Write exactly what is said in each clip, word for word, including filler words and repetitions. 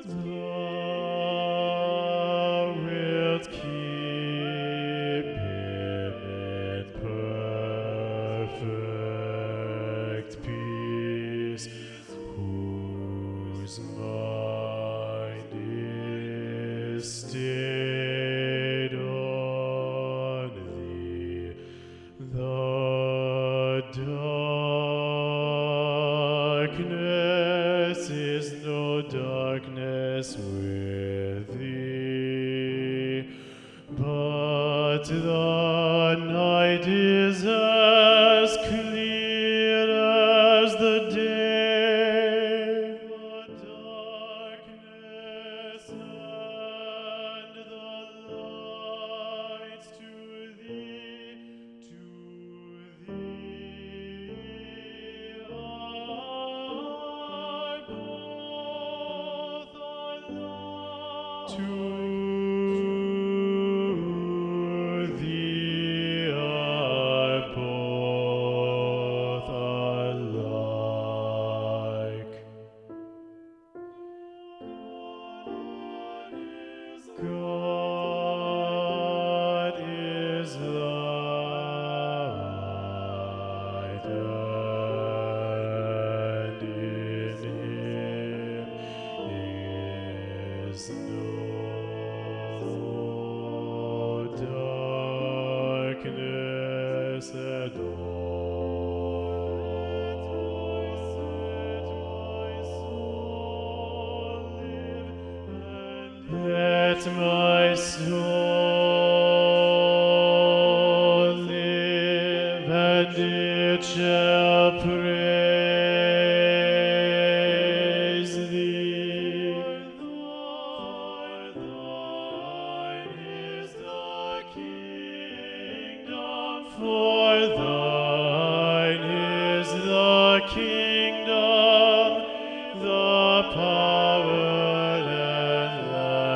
Thou wilt keep him in perfect peace, whose mind is stayed on thee. The darkness is no darkness with thee, but the night is as clear as the day. The darkness and the light to thee, to thee are both alike. To thee are both alike. God is light, and in him is no darkness at all. Let my soul live, and it shall praise thee. For thine is the kingdom, for thine is the kingdom, the power and the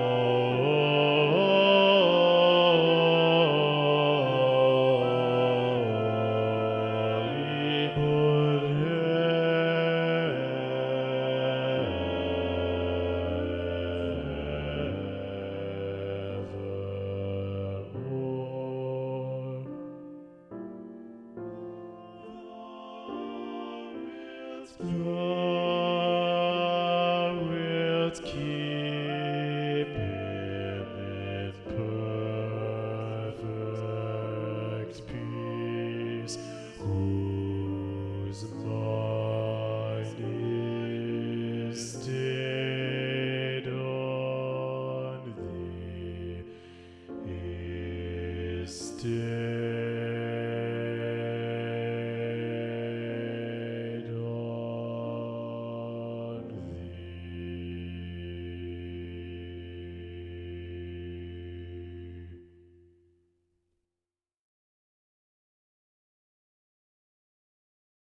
glory Thou wilt keep him in perfect peace, whose mind is stayed on thee, is stayed